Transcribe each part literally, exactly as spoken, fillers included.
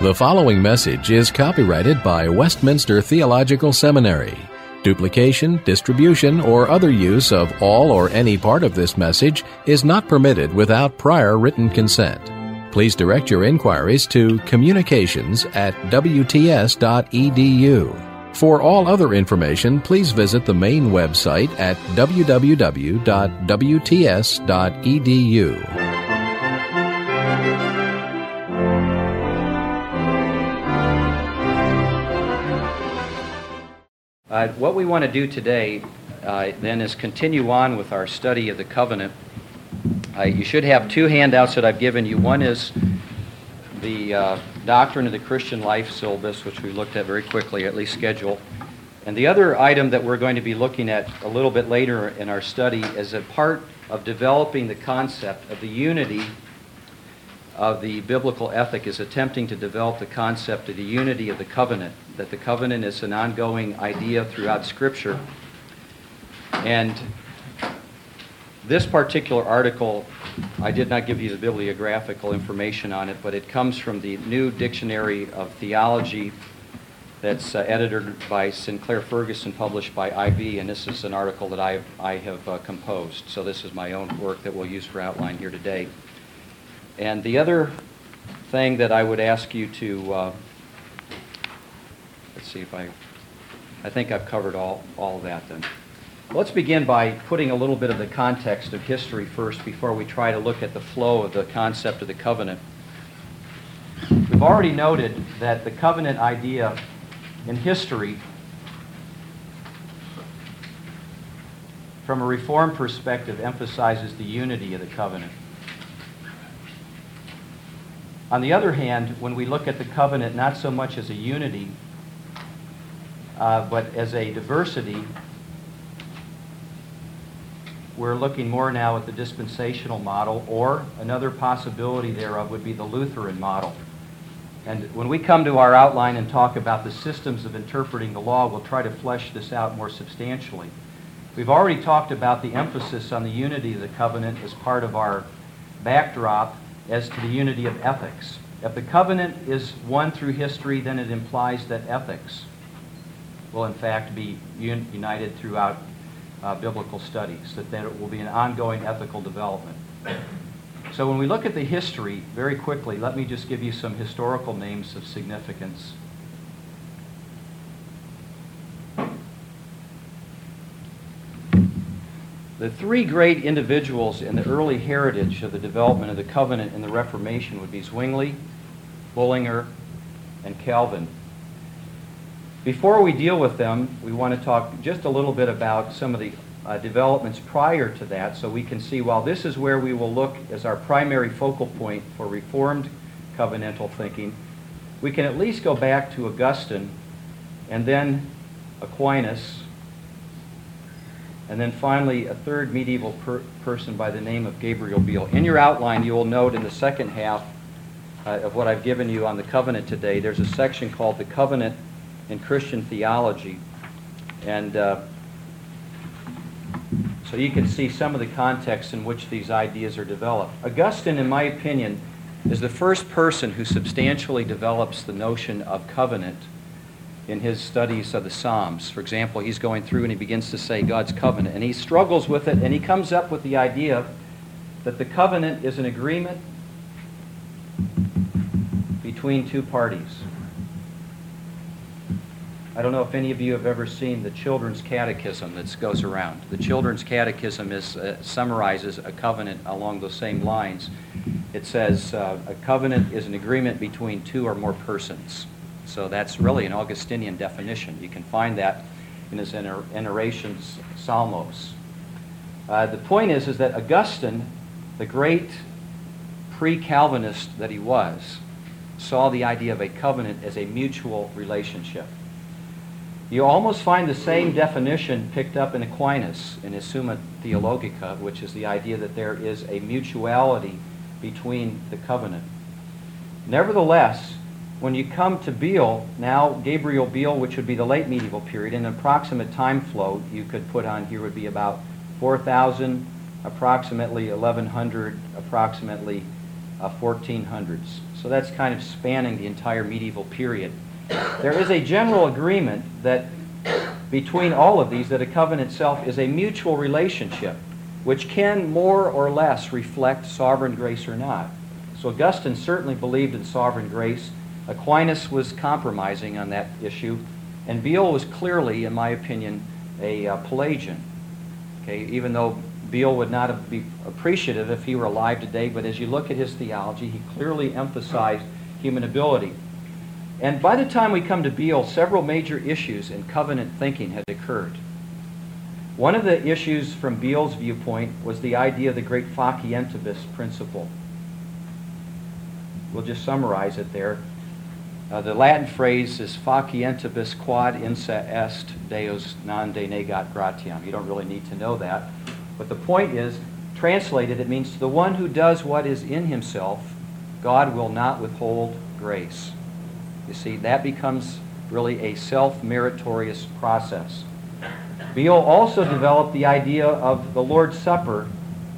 The following message is copyrighted by Westminster Theological Seminary. Duplication, distribution, or other use of all or any part of this message is not permitted without prior written consent. Please direct your inquiries to communications at w t s dot e d u. For all other information, please visit the main website at w w w dot w t s dot e d u. Uh, what we want to do today uh, then is continue on with our study of the covenant. Uh, you should have two handouts that I've given you. One is the uh, Doctrine of the Christian Life syllabus, which we looked at very quickly, at least schedule. And the other item that we're going to be looking at a little bit later in our study is a part of developing the concept of the unity of the biblical ethic is attempting to develop the concept of the unity of the covenant, that the covenant is an ongoing idea throughout Scripture. And this particular article, I did not give you the bibliographical information on it, but it comes from the New Dictionary of Theology that's uh, edited by Sinclair Ferguson, published by I B, and this is an article that I, I have uh, composed. So this is my own work that we'll use for outline here today. And the other thing that I would ask you to, uh, let's see if I, I think I've covered all, all of that then. Let's begin by putting a little bit of the context of history first before we try to look at the flow of the concept of the covenant. We've already noted that the covenant idea in history, from a Reformed perspective, emphasizes the unity of the covenant. On the other hand, when we look at the covenant not so much as a unity, uh, but as a diversity, we're looking more now at the dispensational model, or another possibility thereof would be the Lutheran model. And when we come to our outline and talk about the systems of interpreting the law, we'll try to flesh this out more substantially. We've already talked about the emphasis on the unity of the covenant as part of our backdrop as to the unity of ethics. If the covenant is one through history, then it implies that ethics will in fact be un- united throughout uh, biblical studies, that there will be an ongoing ethical development. So when we look at the history, very quickly, let me just give you some historical names of significance. The three great individuals in the early heritage of the development of the covenant in the Reformation would be Zwingli, Bullinger, and Calvin. Before we deal with them, we want to talk just a little bit about some of the uh, developments prior to that, so we can see, while this is where we will look as our primary focal point for Reformed covenantal thinking, we can at least go back to Augustine, and then Aquinas, and then finally a third medieval per- person by the name of Gabriel Biel. In your outline, you will note in the second half uh, of what I've given you on the covenant today, there's a section called The Covenant in Christian Theology. And uh, so you can see some of the context in which these ideas are developed. Augustine, in my opinion, is the first person who substantially develops the notion of covenant in his studies of the Psalms. For example, he's going through and he begins to say God's covenant, and he struggles with it, and he comes up with the idea that the covenant is an agreement between two parties. I don't know if any of you have ever seen the Children's Catechism that goes around. The Children's Catechism is, uh, summarizes a covenant along those same lines. It says uh, a covenant is an agreement between two or more persons. So that's really an Augustinian definition. You can find that in his Enarrations Psalmos. Uh, the point is, is that Augustine, the great pre-Calvinist that he was, saw the idea of a covenant as a mutual relationship. You almost find the same definition picked up in Aquinas in his Summa Theologica, which is the idea that there is a mutuality between the covenant. Nevertheless, when you come to Biel, now Gabriel Biel, which would be the late medieval period, an approximate time flow you could put on here would be about four thousand, approximately eleven hundred, approximately uh, fourteen hundreds. So that's kind of spanning the entire medieval period. There is a general agreement that between all of these that a covenant itself is a mutual relationship which can more or less reflect sovereign grace or not. So Augustine certainly believed in sovereign grace. Aquinas was compromising on that issue, and Beale was clearly, in my opinion, a uh, Pelagian. Okay, even though Beale would not be appreciative if he were alive today, but as you look at his theology, he clearly emphasized human ability. And by the time we come to Beale, several major issues in covenant thinking had occurred. One of the issues from Beale's viewpoint was the idea of the great facientibus principle. We'll just summarize it there. Uh, the Latin phrase is facientibus quod insa est Deus non denegat gratiam. You don't really need to know that. But the point is, translated, it means to the one who does what is in himself, God will not withhold grace. You see, that becomes really a self-meritorious process. Beale also developed the idea of the Lord's Supper,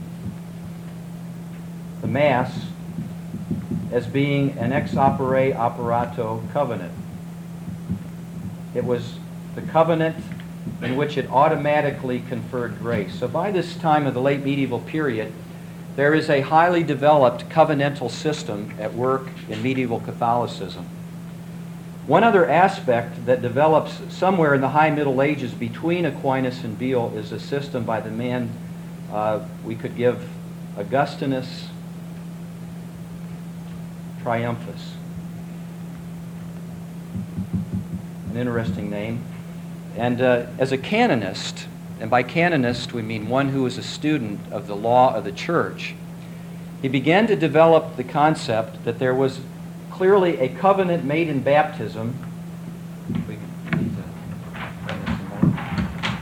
the Mass, as being an ex opere operato covenant. It was the covenant in which it automatically conferred grace. So by this time of the late medieval period, there is a highly developed covenantal system at work in medieval Catholicism. One other aspect that develops somewhere in the High Middle Ages between Aquinas and Beale is a system by the man uh, we could give Augustinus Triumphus. An interesting name. And uh, as a canonist, and by canonist we mean one who is a student of the law of the church, he began to develop the concept that there was clearly a covenant made in baptism. We need to bring this some more.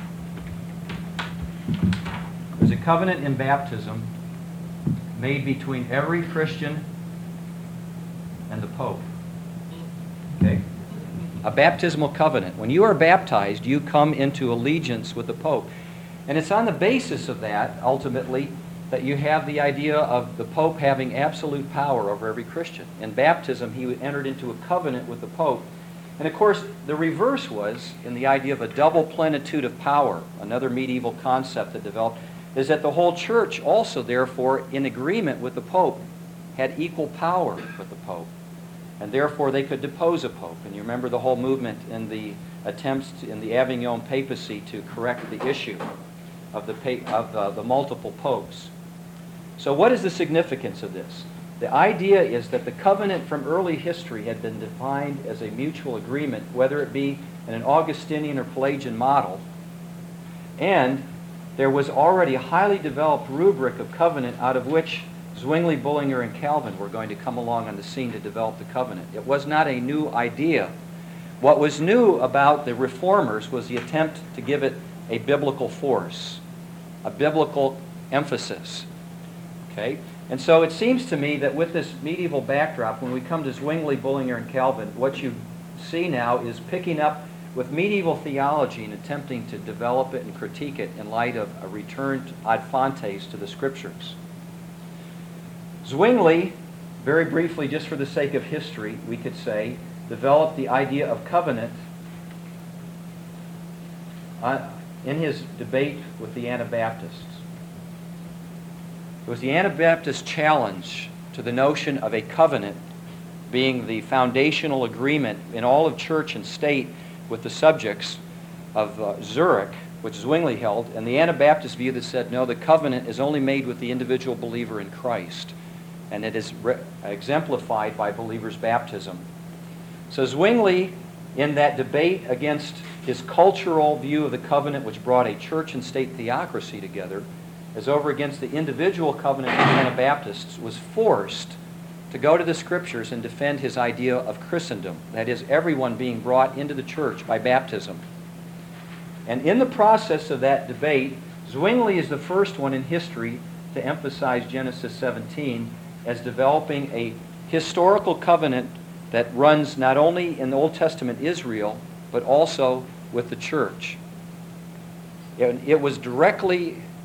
There's a covenant in baptism made between every Christian and the Pope. Okay? A baptismal covenant. When you are baptized, you come into allegiance with the Pope. And it's on the basis of that, ultimately, that you have the idea of the Pope having absolute power over every Christian. In baptism, he entered into a covenant with the Pope. And of course, the reverse was, in the idea of a double plenitude of power, another medieval concept that developed, is that the whole church also, therefore, in agreement with the Pope, had equal power with the Pope. And therefore, they could depose a Pope. And you remember the whole movement in the attempts to, in the Avignon papacy to correct the issue of the, pa- of the, the multiple popes. So what is the significance of this? The idea is that the covenant from early history had been defined as a mutual agreement, whether it be in an Augustinian or Pelagian model, and there was already a highly developed rubric of covenant out of which Zwingli, Bullinger, and Calvin were going to come along on the scene to develop the covenant. It was not a new idea. What was new about the Reformers was the attempt to give it a biblical force, a biblical emphasis. Okay? And so it seems to me that with this medieval backdrop, when we come to Zwingli, Bullinger, and Calvin, what you see now is picking up with medieval theology and attempting to develop it and critique it in light of a return ad fontes to the Scriptures. Zwingli, very briefly, just for the sake of history, we could say, developed the idea of covenant uh, in his debate with the Anabaptists. It was the Anabaptist challenge to the notion of a covenant being the foundational agreement in all of church and state with the subjects of uh, Zurich, which Zwingli held, and the Anabaptist view that said, no, the covenant is only made with the individual believer in Christ, and it is re- exemplified by believers' baptism. So Zwingli, in that debate against his cultural view of the covenant, which brought a church and state theocracy together, as over against the individual covenant of the Anabaptists, was forced to go to the Scriptures and defend his idea of Christendom, that is, everyone being brought into the church by baptism. And in the process of that debate, Zwingli is the first one in history to emphasize Genesis seventeen as developing a historical covenant that runs not only in the Old Testament Israel, but also with the church. It, it was directly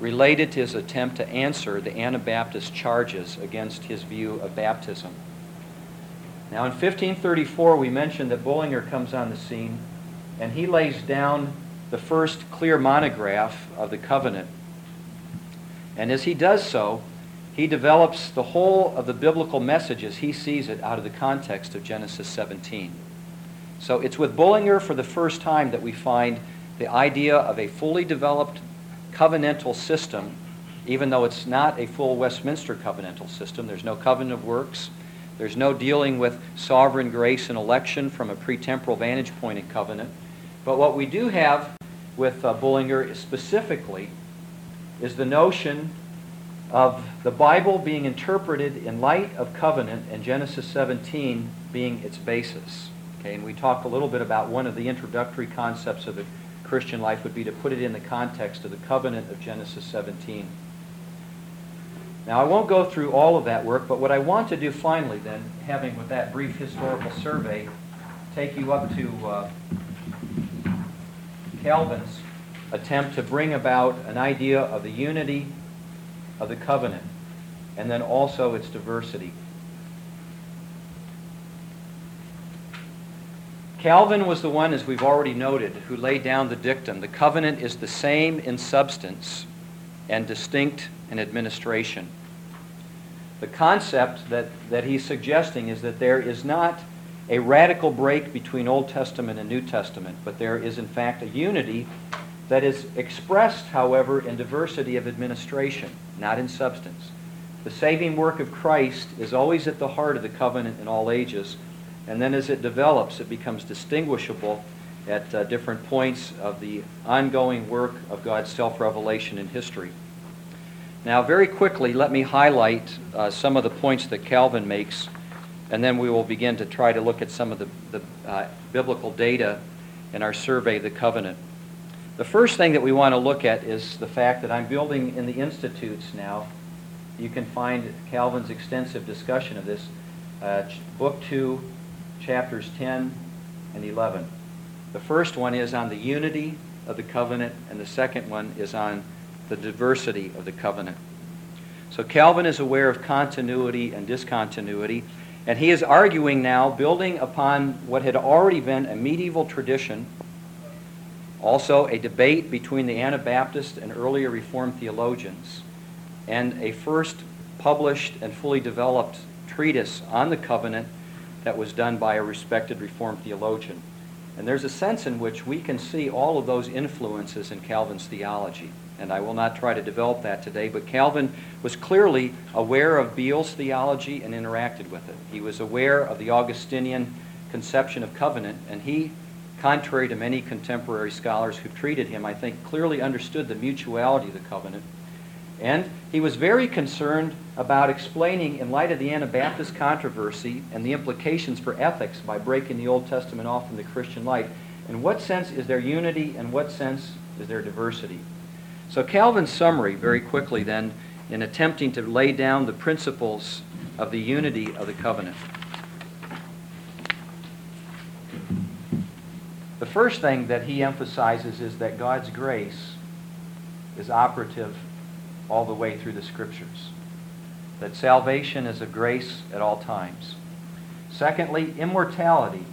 related to his attempt to answer the Anabaptist charges against his view of baptism. Now in fifteen thirty-four, we mentioned that Bullinger comes on the scene, and he lays down the first clear monograph of the covenant. And as he does so, he develops the whole of the biblical message as he sees it out of the context of Genesis seventeen. So it's with Bullinger for the first time that we find the idea of a fully developed covenantal system, even though it's not a full Westminster covenantal system. There's no covenant of works. There's no dealing with sovereign grace and election from a pretemporal vantage point in covenant. But what we do have with uh, Bullinger specifically is the notion of the Bible being interpreted in light of covenant and Genesis seventeen being its basis. Okay, and we talked a little bit about one of the introductory concepts of the Christian life would be to put it in the context of the covenant of Genesis seventeen. Now, I won't go through all of that work, but what I want to do finally then, having with that brief historical survey, take you up to uh, Calvin's attempt to bring about an idea of the unity of the covenant, and then also its diversity. Calvin was the one, as we've already noted, who laid down the dictum: the covenant is the same in substance and distinct in administration. The concept that, that he's suggesting is that there is not a radical break between Old Testament and New Testament, but there is in fact a unity that is expressed, however, in diversity of administration, not in substance. The saving work of Christ is always at the heart of the covenant in all ages, and then as it develops, it becomes distinguishable at uh, different points of the ongoing work of God's self-revelation in history. Now, very quickly, let me highlight uh, some of the points that Calvin makes, and then we will begin to try to look at some of the, the uh, biblical data in our survey of the covenant. The first thing that we want to look at is the fact that I'm building in the Institutes now. You can find Calvin's extensive discussion of this, uh, Book two, chapters ten and eleven. The first one is on the unity of the covenant, and the second one is on the diversity of the covenant. So Calvin is aware of continuity and discontinuity, and he is arguing now, building upon what had already been a medieval tradition, also a debate between the Anabaptist and earlier Reformed theologians, and a first published and fully developed treatise on the covenant that was done by a respected Reformed theologian. And there's a sense in which we can see all of those influences in Calvin's theology. And I will not try to develop that today, but Calvin was clearly aware of Beale's theology and interacted with it. He was aware of the Augustinian conception of covenant, and he, contrary to many contemporary scholars who treated him, I think clearly understood the mutuality of the covenant. And he was very concerned about explaining, in light of the Anabaptist controversy and the implications for ethics by breaking the Old Testament off from the Christian life, in what sense is there unity and what sense is there diversity? So Calvin's summary, very quickly then, in attempting to lay down the principles of the unity of the covenant. The first thing that he emphasizes is that God's grace is operative all the way through the Scriptures. That salvation is a grace at all times. Secondly, immortality.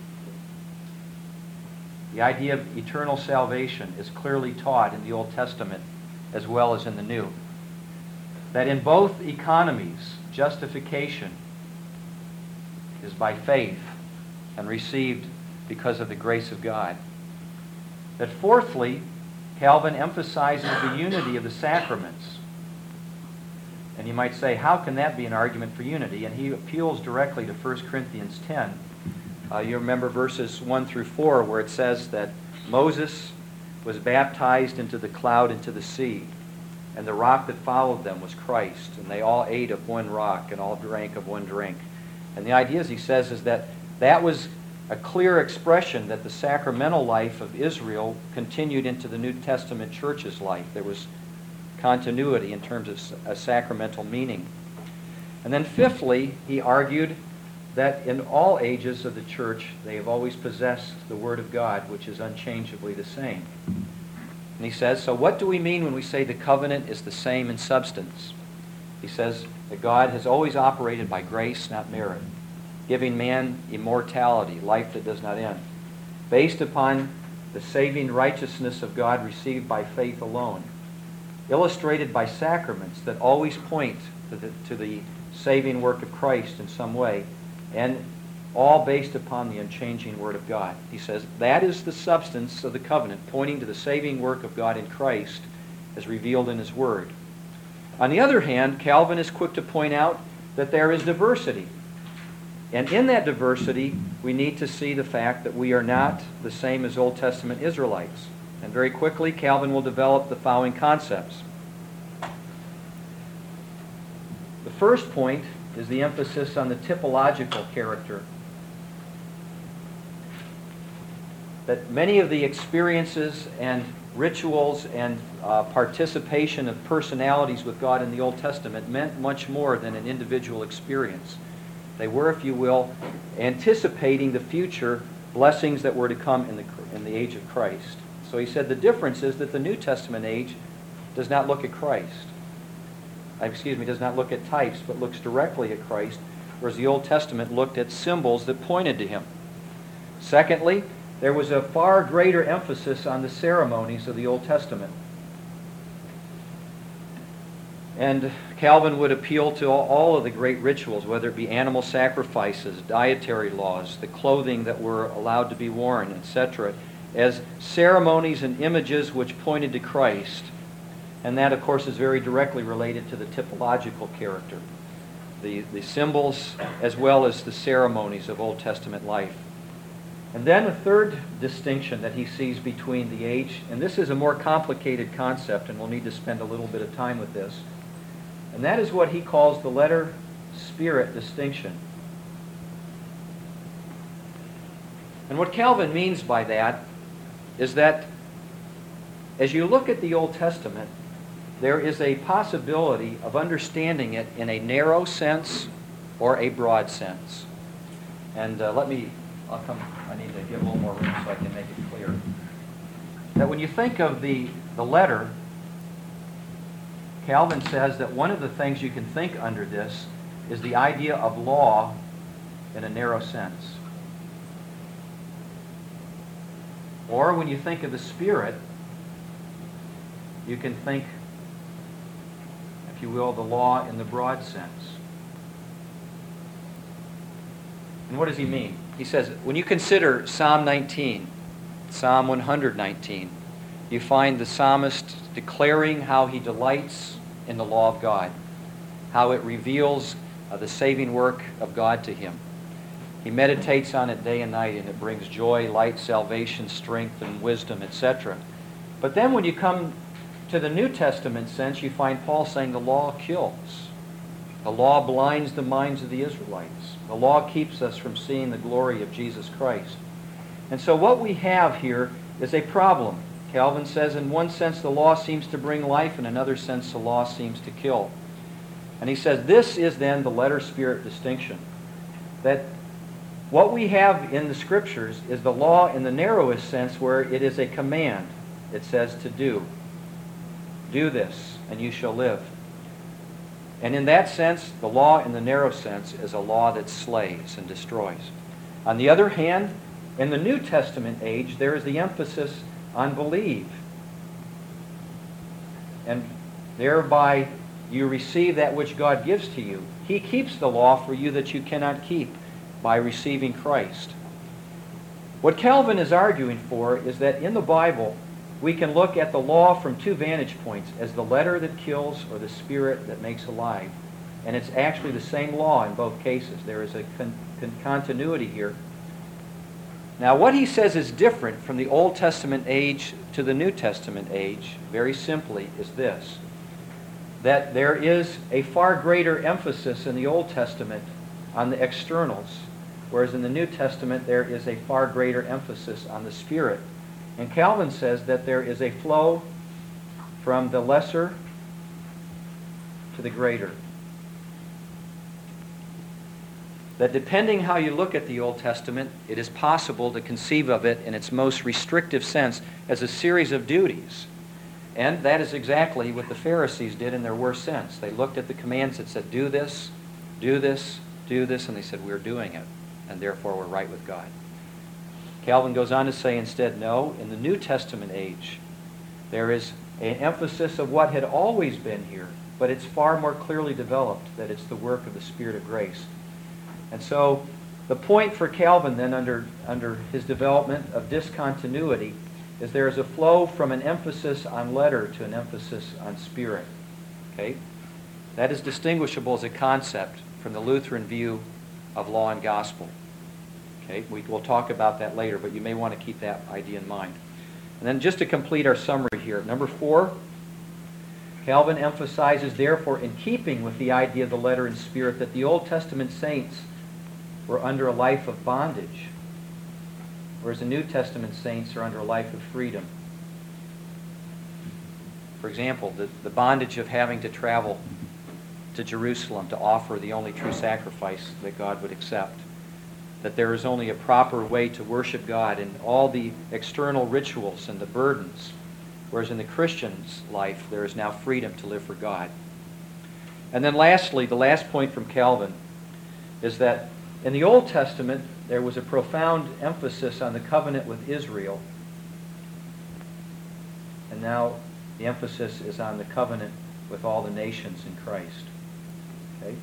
The idea of eternal salvation is clearly taught in the Old Testament as well as in the New. That in both economies, justification is by faith and received because of the grace of God. That fourthly, Calvin emphasizes the unity of the sacraments. And you might say, how can that be an argument for unity? And he appeals directly to First Corinthians ten. Uh, you remember verses one through four where it says that Moses was baptized into the cloud, into the sea, and the rock that followed them was Christ, and they all ate of one rock and all drank of one drink. And the idea, as he says, is that that was a clear expression that the sacramental life of Israel continued into the New Testament church's life. There was continuity in terms of a sacramental meaning. And then fifthly, he argued that in all ages of the church, they have always possessed the Word of God, which is unchangeably the same. And he says, so what do we mean when we say the covenant is the same in substance? He says that God has always operated by grace, not merit, giving man immortality, life that does not end, based upon the saving righteousness of God received by faith alone, illustrated by sacraments that always point to the, to the saving work of Christ in some way, and all based upon the unchanging Word of God. He says that is the substance of the covenant, pointing to the saving work of God in Christ as revealed in His Word. On the other hand, Calvin is quick to point out that there is diversity. And in that diversity, we need to see the fact that we are not the same as Old Testament Israelites. And very quickly, Calvin will develop the following concepts. The first point is the emphasis on the typological character. That many of the experiences and rituals and uh, participation of personalities with God in the Old Testament meant much more than an individual experience. They were, if you will, anticipating the future blessings that were to come in the, in the age of Christ. So he said the difference is that the New Testament age does not look at Christ. Excuse me, does not look at types, but looks directly at Christ, whereas the Old Testament looked at symbols that pointed to Him. Secondly, there was a far greater emphasis on the ceremonies of the Old Testament. And Calvin would appeal to all of the great rituals, whether it be animal sacrifices, dietary laws, the clothing that were allowed to be worn, et cetera, as ceremonies and images which pointed to Christ. And that, of course, is very directly related to the typological character, the, the symbols as well as the ceremonies of Old Testament life. And then a third distinction that he sees between the age, and this is a more complicated concept, and we'll need to spend a little bit of time with this, and that is what he calls the letter-spirit distinction. And what Calvin means by that is that as you look at the Old Testament, there is a possibility of understanding it in a narrow sense or a broad sense. And uh, let me, I'll come, I need to give a little more room so I can make it clear. That when you think of the, the letter, Calvin says that one of the things you can think under this is the idea of law in a narrow sense. Or when you think of the Spirit, you can think, if you will, the law in the broad sense. And what does he mean? He says, when you consider Psalm nineteen, Psalm one hundred nineteen, you find the psalmist declaring how he delights in the law of God, how it reveals uh, the saving work of God to him. He meditates on it day and night, and it brings joy, light, salvation, strength, and wisdom, et cetera. But then when you come to the New Testament sense, you find Paul saying the law kills. The law blinds the minds of the Israelites. The law keeps us from seeing the glory of Jesus Christ. And so what we have here is a problem. Calvin says in one sense the law seems to bring life, in another sense the law seems to kill. And he says this is then the letter-spirit distinction. That what we have in the Scriptures is the law in the narrowest sense, where it is a command. It says to do. Do this, and you shall live. And in that sense, the law in the narrow sense is a law that slays and destroys. On the other hand, in the New Testament age, there is the emphasis on believe. And thereby you receive that which God gives to you. He keeps the law for you that you cannot keep by receiving Christ. What Calvin is arguing for is that in the Bible, we can look at the law from two vantage points, as the letter that kills or the spirit that makes alive. And it's actually the same law in both cases. There is a con- con- continuity here. Now, what he says is different from the Old Testament age to the New Testament age, very simply, is this: that there is a far greater emphasis in the Old Testament on the externals, whereas in the New Testament there is a far greater emphasis on the Spirit. And Calvin says that there is a flow from the lesser to the greater. That depending how you look at the Old Testament, it is possible to conceive of it in its most restrictive sense as a series of duties. And that is exactly what the Pharisees did in their worst sense. They looked at the commands that said, do this, do this, do this, and they said, we're doing it, and therefore we're right with God. Calvin goes on to say instead, no, in the New Testament age, there is an emphasis of what had always been here, but it's far more clearly developed that it's the work of the Spirit of grace. And so the point for Calvin then under, under his development of discontinuity is there is a flow from an emphasis on letter to an emphasis on spirit. Okay? That is distinguishable as a concept from the Lutheran view of law and gospel. Okay? We, we'll talk about that later, but you may want to keep that idea in mind. And then just to complete our summary here, number four, Calvin emphasizes, therefore, in keeping with the idea of the letter and spirit, that the Old Testament saints were under a life of bondage, whereas the New Testament saints are under a life of freedom. For example, the, the bondage of having to travel to Jerusalem to offer the only true sacrifice that God would accept. That there is only a proper way to worship God and all the external rituals and the burdens, whereas in the Christian's life there is now freedom to live for God. And then lastly, the last point from Calvin is that in the Old Testament there was a profound emphasis on the covenant with Israel, and now the emphasis is on the covenant with all the nations in Christ. Okay?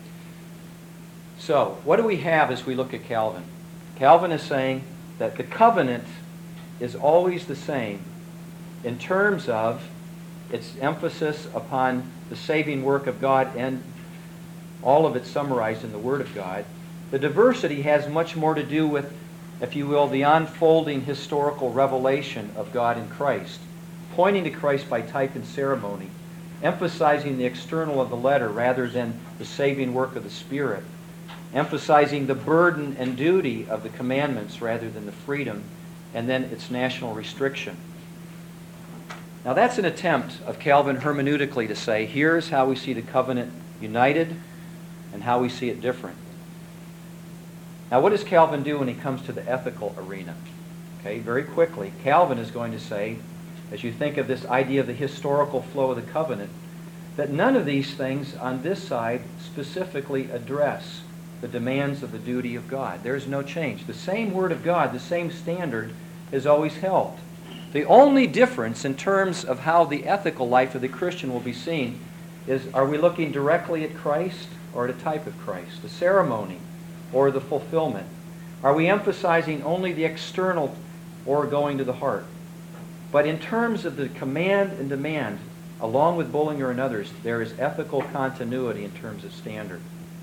So, what do we have as we look at Calvin? Calvin is saying that the covenant is always the same in terms of its emphasis upon the saving work of God and all of it summarized in the Word of God. The diversity has much more to do with, if you will, the unfolding historical revelation of God in Christ, pointing to Christ by type and ceremony, emphasizing the external of the letter rather than the saving work of the Spirit, emphasizing the burden and duty of the commandments rather than the freedom, and then its national restriction. Now that's an attempt of Calvin hermeneutically to say, here's how we see the covenant united and how we see it different. Now what does Calvin do when he comes to the ethical arena? Okay, very quickly, Calvin is going to say, as you think of this idea of the historical flow of the covenant, that none of these things on this side specifically address the demands of the duty of God. There's no change. The same Word of God, the same standard is always held. The only difference in terms of how the ethical life of the Christian will be seen is, are we looking directly at Christ or at a type of Christ, the ceremony or the fulfillment? Are we emphasizing only the external or going to the heart? But in terms of the command and demand, along with Bullinger and others, there is ethical continuity in terms of standard.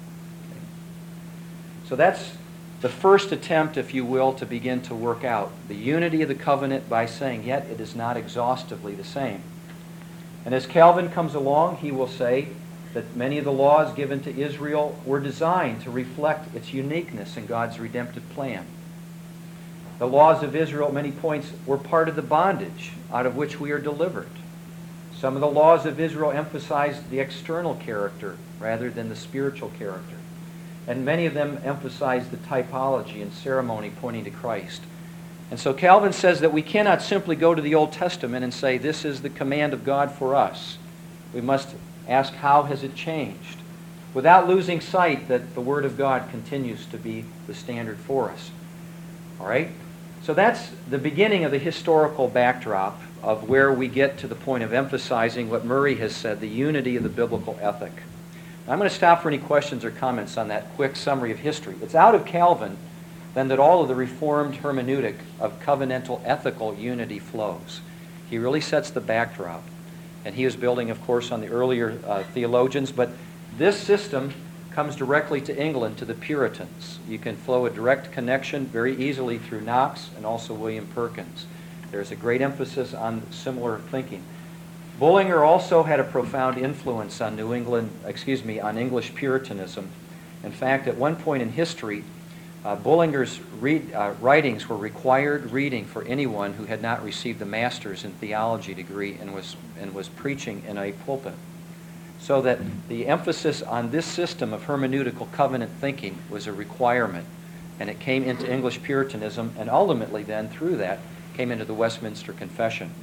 So that's the first attempt, if you will, to begin to work out the unity of the covenant by saying, yet it is not exhaustively the same. And as Calvin comes along, he will say that many of the laws given to Israel were designed to reflect its uniqueness in God's redemptive plan. The laws of Israel at many points were part of the bondage out of which we are delivered. Some of the laws of Israel emphasized the external character rather than the spiritual character. And many of them emphasize the typology and ceremony pointing to Christ. And so Calvin says that we cannot simply go to the Old Testament and say, this is the command of God for us. We must ask, how has it changed? Without losing sight that the Word of God continues to be the standard for us. All right? So that's the beginning of the historical backdrop of where we get to the point of emphasizing what Murray has said, the unity of the biblical ethic. I'm going to stop for any questions or comments on that quick summary of history. It's out of Calvin, then, that all of the Reformed hermeneutic of covenantal ethical unity flows. He really sets the backdrop. And he is building, of course, on the earlier uh, theologians, but this system comes directly to England, to the Puritans. You can flow a direct connection very easily through Knox and also William Perkins. There's a great emphasis on similar thinking. Bullinger also had a profound influence on New England, excuse me, on English Puritanism. In fact, at one point in history, uh, Bullinger's read, uh, writings were required reading for anyone who had not received a master's in theology degree and was and was preaching in a pulpit. So that the emphasis on this system of hermeneutical covenant thinking was a requirement, and it came into English Puritanism, and ultimately then, through that, came into the Westminster Confession.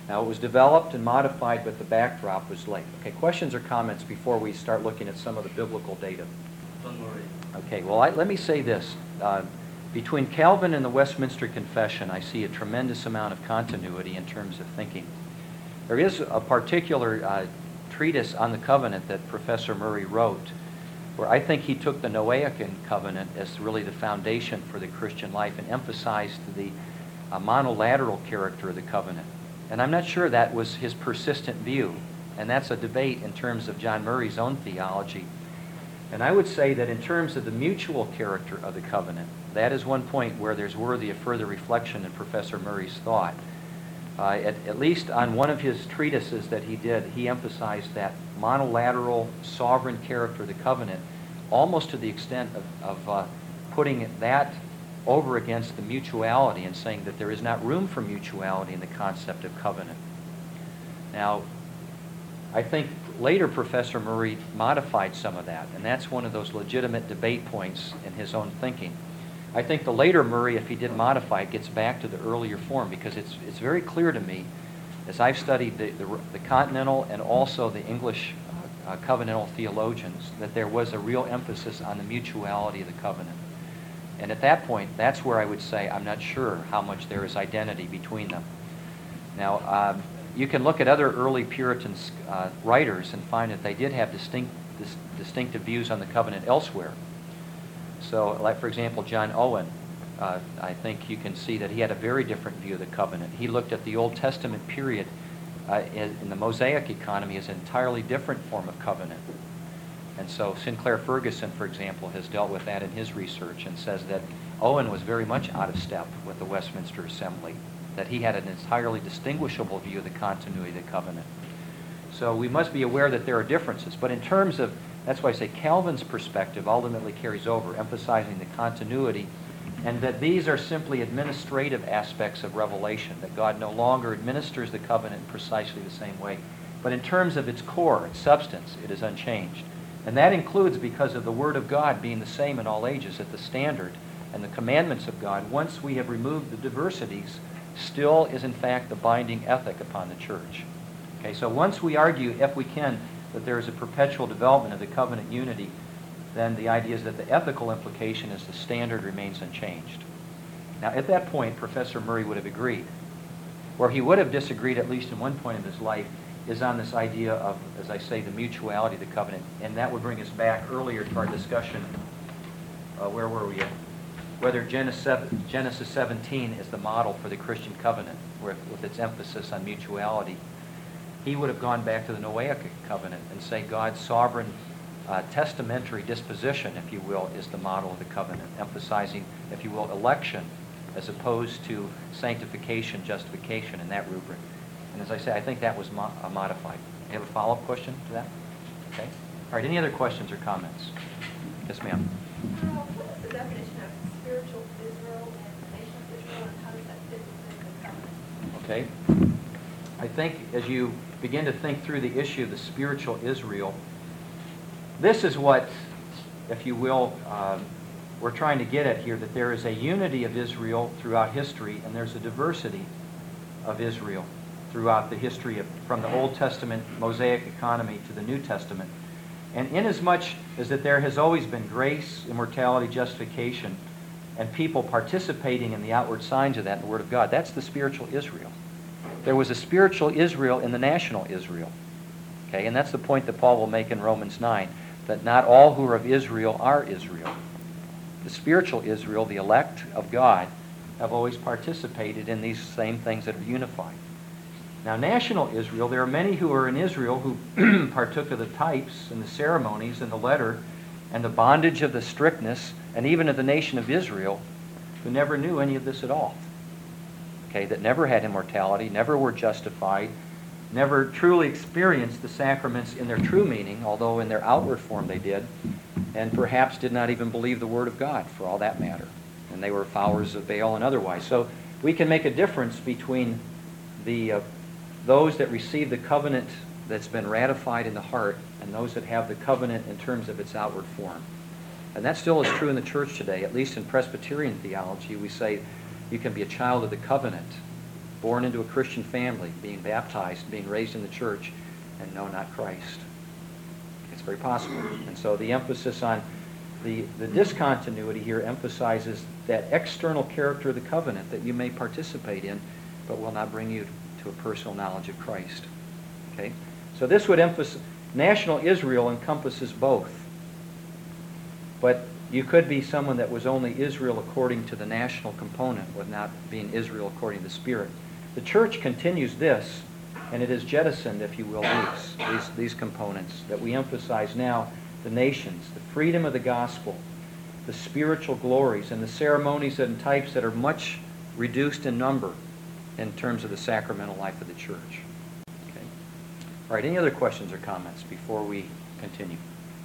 Now, it was developed and modified, but the backdrop was late. Okay, questions or comments before we start looking at some of the biblical data? Don't worry. Okay, well, I, let me say this. Uh, between Calvin and the Westminster Confession, I see a tremendous amount of continuity in terms of thinking. There is a particular uh, treatise on the covenant that Professor Murray wrote, where I think he took the Noahican covenant as really the foundation for the Christian life and emphasized the uh, monolateral character of the covenant. And I'm not sure that was his persistent view. And that's a debate in terms of John Murray's own theology. And I would say that in terms of the mutual character of the covenant, that is one point where there's worthy of further reflection in Professor Murray's thought. Uh, at, at least on one of his treatises that he did, he emphasized that monolateral, sovereign character of the covenant, almost to the extent of, of uh, putting that over against the mutuality and saying that there is not room for mutuality in the concept of covenant. Now, I think later Professor Murray modified some of that, and that's one of those legitimate debate points in his own thinking. I think the later Murray, if he did modify it, gets back to the earlier form, because it's it's very clear to me, as I've studied the, the, the continental and also the English uh, uh, covenantal theologians, that there was a real emphasis on the mutuality of the covenant. And at that point, that's where I would say I'm not sure how much there is identity between them. Now, um, you can look at other early Puritan uh, writers and find that they did have distinct, dis- distinctive views on the covenant elsewhere. So, like for example, John Owen, uh, I think you can see that he had a very different view of the covenant. He looked at the Old Testament period uh, in, in the Mosaic economy as an entirely different form of covenant. And so Sinclair Ferguson, for example, has dealt with that in his research and says that Owen was very much out of step with the Westminster Assembly, that he had an entirely distinguishable view of the continuity of the covenant. So we must be aware that there are differences. But in terms of, that's why I say Calvin's perspective ultimately carries over, emphasizing the continuity, and that these are simply administrative aspects of revelation, that God no longer administers the covenant in precisely the same way. But in terms of its core, its substance, it is unchanged. And that includes because of the Word of God being the same in all ages, that the standard and the commandments of God, once we have removed the diversities, still is in fact the binding ethic upon the church. Okay, so once we argue, if we can, that there is a perpetual development of the covenant unity, then the idea is that the ethical implication is the standard remains unchanged. Now, at that point, Professor Murray would have agreed. Where he would have disagreed, at least in one point of his life, is on this idea of, as I say, the mutuality of the covenant. And that would bring us back earlier to our discussion. Uh, where were we at? Whether Genesis seventeen is the model for the Christian covenant, with, with its emphasis on mutuality. He would have gone back to the Noahic covenant and say God's sovereign uh, testamentary disposition, if you will, is the model of the covenant, emphasizing, if you will, election as opposed to sanctification, justification in that rubric. And as I say, I think that was mo- uh, modified. You have a follow-up question to that? Okay. All right, any other questions or comments? Yes, ma'am. Uh, what is the definition of spiritual Israel and the nation of Israel, and how does that fit within the covenant? Okay. I think as you begin to think through the issue of the spiritual Israel, this is what, if you will, um, we're trying to get at here, that there is a unity of Israel throughout history, and there's a diversity of Israel throughout the history of, from the Old Testament Mosaic economy to the New Testament. And inasmuch as that there has always been grace, immortality, justification, and people participating in the outward signs of that in the Word of God, that's the spiritual Israel. There was a spiritual Israel in the national Israel. Okay, and that's the point that Paul will make in Romans nine, that not all who are of Israel are Israel. The spiritual Israel, the elect of God, have always participated in these same things that are unified. Now, national Israel, there are many who are in Israel who partook of the types and the ceremonies and the letter and the bondage of the strictness and even of the nation of Israel, who never knew any of this at all. Okay, that never had immortality, never were justified, never truly experienced the sacraments in their true meaning, although in their outward form they did, and perhaps did not even believe the Word of God, for all that matter. And they were followers of Baal and otherwise. So we can make a difference between the uh, those that receive the covenant that's been ratified in the heart and those that have the covenant in terms of its outward form. And that still is true in the church today. At least in Presbyterian theology, we say you can be a child of the covenant born into a Christian family, being baptized, being raised in the church, and know not Christ. It's very possible. And so the emphasis on the, the discontinuity here emphasizes that external character of the covenant that you may participate in, but will not bring you to a personal knowledge of Christ. Okay? So this would emphasize, national Israel encompasses both. But you could be someone that was only Israel according to the national component, without being Israel according to the Spirit. The church continues this, and it is jettisoned, if you will, these, these, these components that we emphasize now, the nations, the freedom of the gospel, the spiritual glories, and the ceremonies and types that are much reduced in number in terms of the sacramental life of the church. Okay. All right, any other questions or comments before we continue?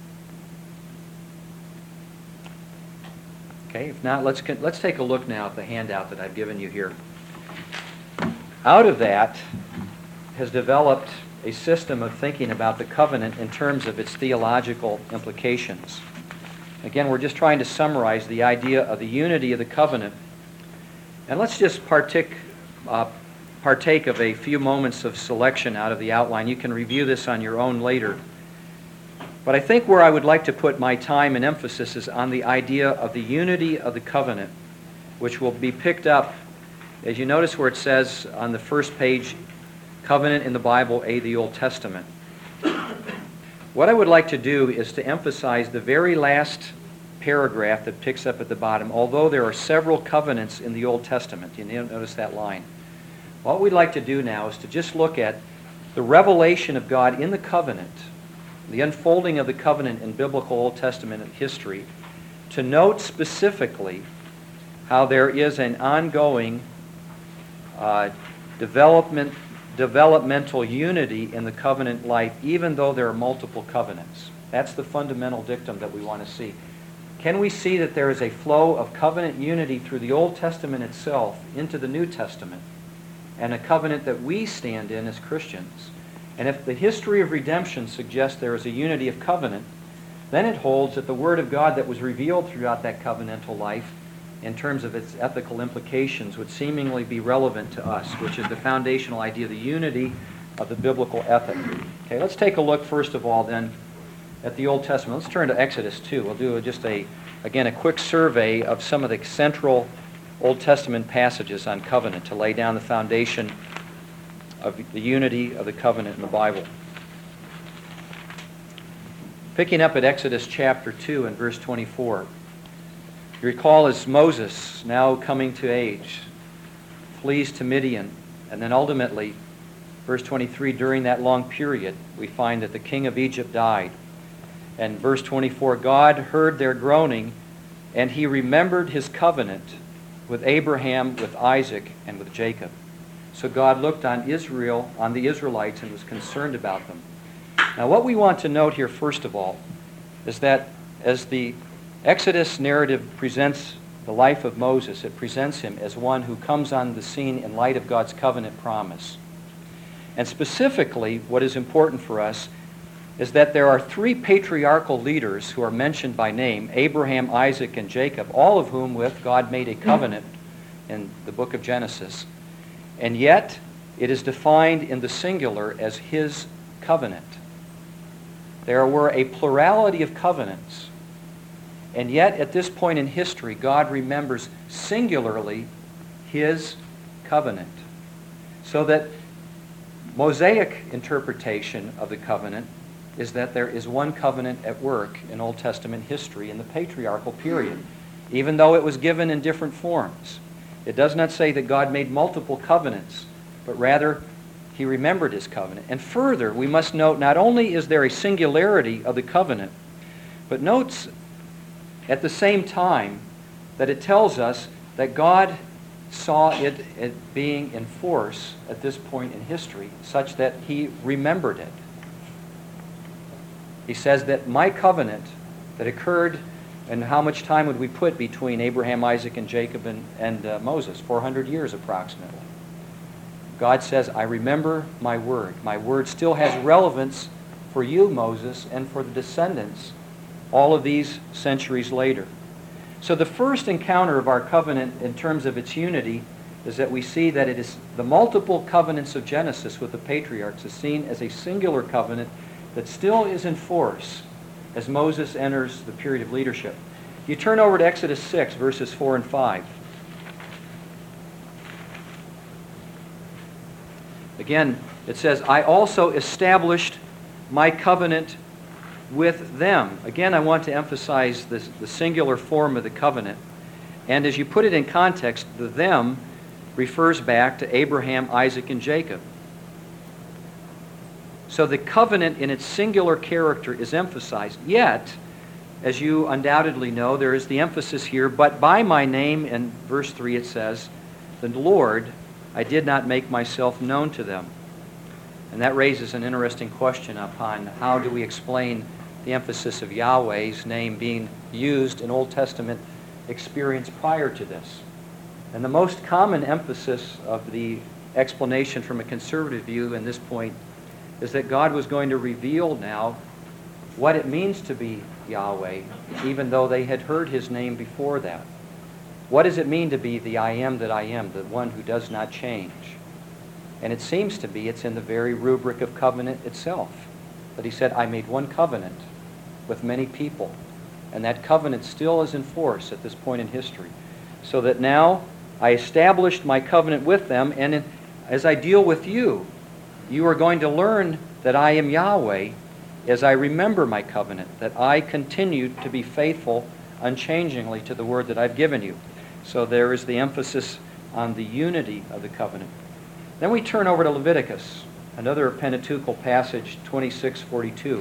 Okay, if not, let's, let's take a look now at the handout that I've given you here. Out of that has developed a system of thinking about the covenant in terms of its theological implications. Again, we're just trying to summarize the idea of the unity of the covenant. And let's just partake, uh, partake of a few moments of selection out of the outline. You can review this on your own later. But I think where I would like to put my time and emphasis is on the idea of the unity of the covenant, which will be picked up, as you notice where it says on the first page, covenant in the Bible, A, the Old Testament. What I would like to do is to emphasize the very last paragraph that picks up at the bottom. Although there are several covenants in the Old Testament, you notice that line. What we'd like to do now is to just look at the revelation of God in the covenant, the unfolding of the covenant in biblical Old Testament history, to note specifically how there is an ongoing uh, development, developmental unity in the covenant life, even though there are multiple covenants. That's the fundamental dictum that we want to see. Can we see that there is a flow of covenant unity through the Old Testament itself into the New Testament, and a covenant that we stand in as Christians? And if the history of redemption suggests there is a unity of covenant, then it holds that the Word of God that was revealed throughout that covenantal life, in terms of its ethical implications, would seemingly be relevant to us, which is the foundational idea of the unity of the biblical ethic. Okay, let's take a look first of all then at the Old Testament. Let's turn to Exodus two. We'll do just a, again, a quick survey of some of the central Old Testament passages on covenant to lay down the foundation of the unity of the covenant in the Bible. Picking up at Exodus chapter two and verse twenty-four. You recall as Moses, now coming to age, flees to Midian, and then ultimately, verse twenty-three, during that long period, we find that the king of Egypt died. And verse twenty-four, God heard their groaning, and he remembered his covenant with Abraham, with Isaac, and with Jacob. So God looked on Israel, on the Israelites, and was concerned about them. Now what we want to note here, first of all, is that as the Exodus narrative presents the life of Moses, it presents him as one who comes on the scene in light of God's covenant promise. And specifically, what is important for us is that there are three patriarchal leaders who are mentioned by name, Abraham, Isaac, and Jacob, all of whom with God made a covenant in the book of Genesis. And yet, it is defined in the singular as his covenant. There were a plurality of covenants. And yet, at this point in history, God remembers singularly his covenant. So that Mosaic interpretation of the covenant is that there is one covenant at work in Old Testament history in the patriarchal period, even though it was given in different forms. It does not say that God made multiple covenants, but rather he remembered his covenant. And further, we must note not only is there a singularity of the covenant, but notes at the same time that it tells us that God saw it, it being in force at this point in history, such that he remembered it. He says that my covenant that occurred, and how much time would we put between Abraham, Isaac, and Jacob and, and uh, Moses? four hundred years approximately. God says, I remember my word. My word still has relevance for you, Moses, and for the descendants all of these centuries later. So the first encounter of our covenant in terms of its unity is that we see that it is the multiple covenants of Genesis with the patriarchs is seen as a singular covenant that still is in force as Moses enters the period of leadership. You turn over to Exodus six, verses four and five. Again, it says, I also established my covenant with them. Again, I want to emphasize this, the singular form of the covenant. And as you put it in context, the them refers back to Abraham, Isaac, and Jacob. So the covenant in its singular character is emphasized. Yet, as you undoubtedly know, there is the emphasis here, but by my name, in verse three it says, the Lord, I did not make myself known to them. And that raises an interesting question upon how do we explain the emphasis of Yahweh's name being used in Old Testament experience prior to this. And the most common emphasis of the explanation from a conservative view in this point is that God was going to reveal now what it means to be Yahweh, even though they had heard his name before that. What does it mean to be the I am that I am, the one who does not change? And it seems to be it's in the very rubric of covenant itself. That he said, I made one covenant with many people. And that covenant still is in force at this point in history. So that now I established my covenant with them, and in, as I deal with you, you are going to learn that I am Yahweh as I remember my covenant, that I continue to be faithful unchangingly to the word that I've given you. So there is the emphasis on the unity of the covenant. Then we turn over to Leviticus, another Pentateuchal passage, twenty-six forty-two.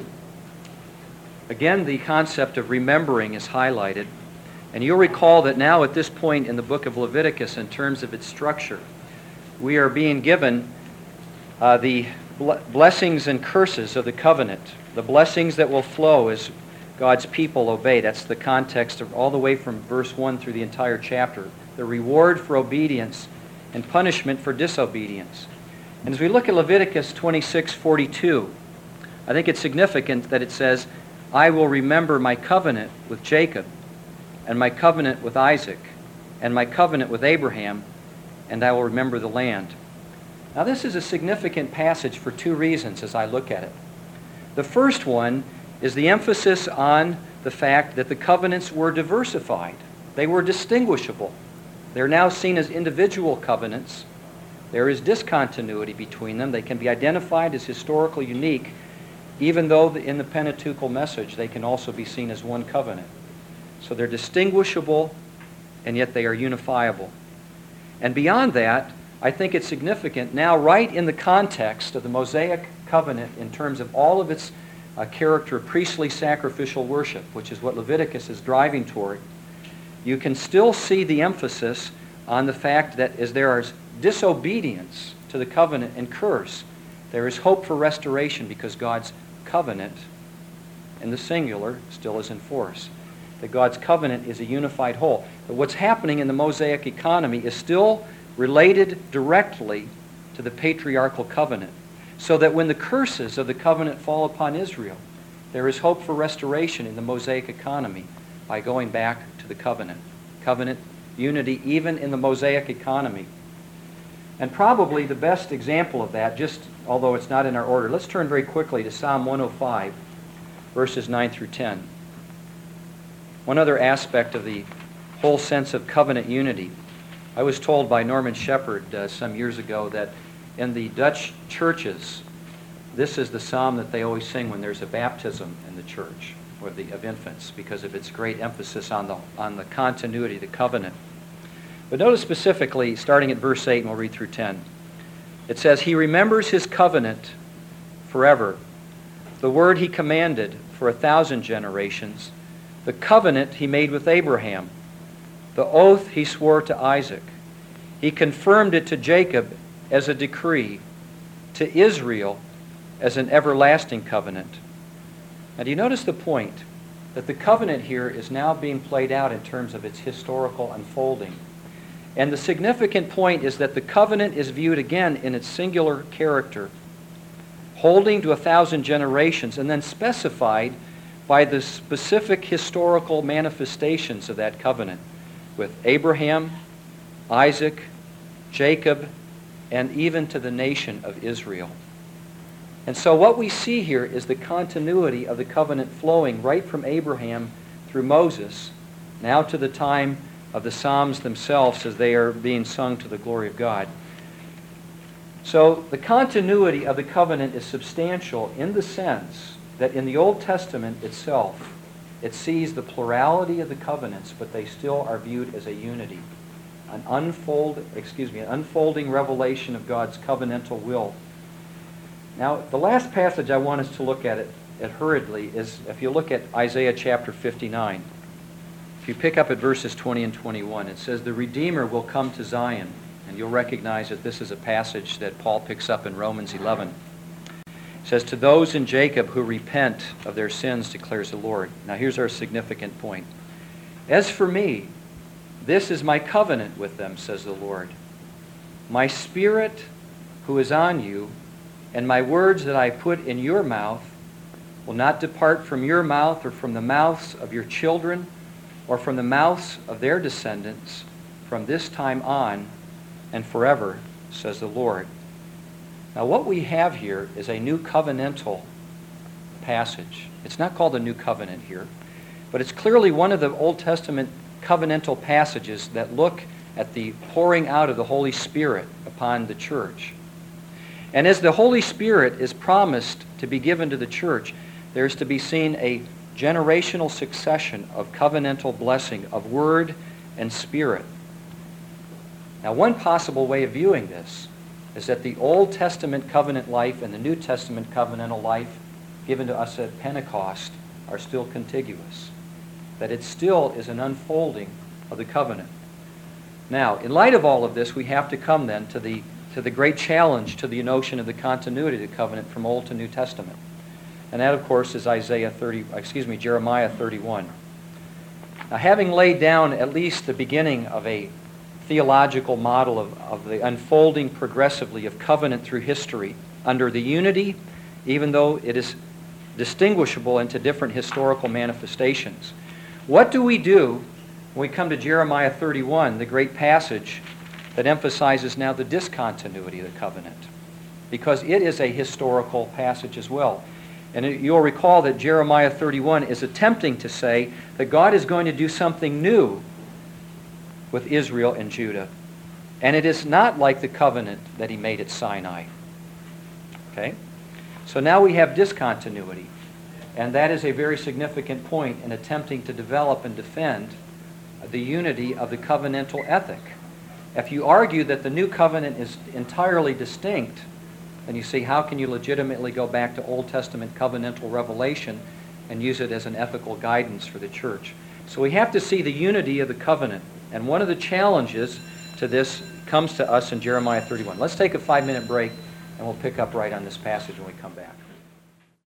Again, the concept of remembering is highlighted. And you'll recall that now at this point in the book of Leviticus, in terms of its structure, we are being given uh, the blessings and curses of the covenant, the blessings that will flow as God's people obey. That's the context of all the way from verse one through the entire chapter. The reward for obedience and punishment for disobedience. And as we look at Leviticus twenty-six forty-two, I think it's significant that it says, I will remember my covenant with Jacob, and my covenant with Isaac, and my covenant with Abraham, and I will remember the land. Now this is a significant passage for two reasons as I look at it. The first one is the emphasis on the fact that the covenants were diversified. They were distinguishable. They're now seen as individual covenants. There is discontinuity between them. They can be identified as historically unique, even though in the Pentateuchal message they can also be seen as one covenant. So they're distinguishable, and yet they are unifiable. And beyond that, I think it's significant now, right in the context of the Mosaic covenant in terms of all of its uh, character of priestly sacrificial worship, which is what Leviticus is driving toward, you can still see the emphasis on the fact that as there is disobedience to the covenant and curse, there is hope for restoration because God's covenant, in the singular, still is in force. That God's covenant is a unified whole. But what's happening in the Mosaic economy is still related directly to the patriarchal covenant. So that when the curses of the covenant fall upon Israel, there is hope for restoration in the Mosaic economy by going back to the covenant. Covenant unity even in the Mosaic economy. And probably the best example of that, just although it's not in our order, let's turn very quickly to Psalm one oh five, verses nine through ten. One other aspect of the whole sense of covenant unity. I was told by Norman Shepherd uh, some years ago that in the Dutch churches, this is the psalm that they always sing when there's a baptism in the church or the, of infants, because of its great emphasis on the, on the continuity, the covenant. But notice specifically, starting at verse eight, and we'll read through ten. It says, He remembers His covenant forever, the word He commanded for a thousand generations, the covenant He made with Abraham, the oath He swore to Isaac. He confirmed it to Jacob as a decree, to Israel as an everlasting covenant. Now do you notice the point? That the covenant here is now being played out in terms of its historical unfolding. And the significant point is that the covenant is viewed again in its singular character, holding to a thousand generations, and then specified by the specific historical manifestations of that covenant with Abraham, Isaac, Jacob, and even to the nation of Israel. And so what we see here is the continuity of the covenant flowing right from Abraham through Moses, now to the time of the Psalms themselves as they are being sung to the glory of God. So the continuity of the covenant is substantial in the sense that in the Old Testament itself, it sees the plurality of the covenants, but they still are viewed as a unity, an unfold, excuse me, an unfolding revelation of God's covenantal will. Now, the last passage I want us to look at it at hurriedly is if you look at Isaiah chapter fifty-nine. If you pick up at verses twenty and twenty-one, it says, "The Redeemer will come to Zion." And you'll recognize that this is a passage that Paul picks up in Romans eleven. It says, "To those in Jacob who repent of their sins, declares the Lord." Now here's our significant point. "As for me, this is my covenant with them, says the Lord. My Spirit who is on you, and my words that I put in your mouth will not depart from your mouth or from the mouths of your children or from the mouths of their descendants from this time on and forever, says the Lord." Now what we have here is a new covenantal passage. It's not called a new covenant here, but it's clearly one of the Old Testament covenantal passages that look at the pouring out of the Holy Spirit upon the church. And as the Holy Spirit is promised to be given to the church, there is to be seen a generational succession of covenantal blessing of word and spirit. Now, one possible way of viewing this is that the Old Testament covenant life and the New Testament covenantal life given to us at Pentecost are still contiguous, that it still is an unfolding of the covenant. Now, in light of all of this, we have to come then to the to the great challenge to the notion of the continuity of the covenant from Old to New Testament. And that, of course, is Isaiah thirty, excuse me, Jeremiah thirty-one. Now, having laid down at least the beginning of a theological model of, of the unfolding progressively of covenant through history under the unity, even though it is distinguishable into different historical manifestations, what do we do when we come to Jeremiah thirty-one, the great passage that emphasizes now the discontinuity of the covenant? Because it is a historical passage as well. And you'll recall that Jeremiah thirty-one is attempting to say that God is going to do something new with Israel and Judah. And it is not like the covenant that he made at Sinai. Okay? So now we have discontinuity. And that is a very significant point in attempting to develop and defend the unity of the covenantal ethic. If you argue that the new covenant is entirely distinct, then you see how can you legitimately go back to Old Testament covenantal revelation and use it as an ethical guidance for the church. So we have to see the unity of the covenant. And one of the challenges to this comes to us in Jeremiah thirty-one. Let's take a five-minute break, and we'll pick up right on this passage when we come back.